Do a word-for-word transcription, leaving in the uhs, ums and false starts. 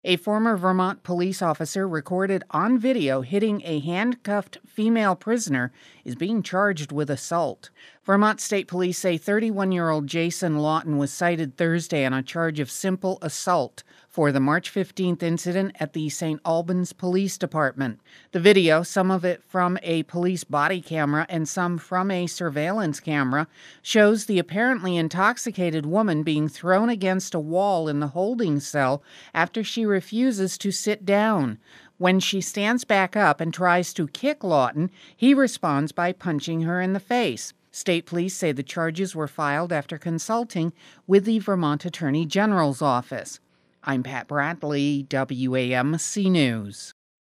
A former Vermont police officer recorded on video hitting a handcuffed female prisoner is being charged with assault. Vermont State Police say thirty-one-year-old Jason Lawton was cited Thursday on a charge of simple assault for the March fifteenth incident at the Saint Albans Police Department. The video, some of it from a police body camera and some from a surveillance camera, shows the apparently intoxicated woman being thrown against a wall in the holding cell after she refuses to sit down. When she stands back up and tries to kick Lawton, he responds by punching her in the face. State police say the charges were filed after consulting with the Vermont Attorney General's office. I'm Pat Bradley, W A M C News.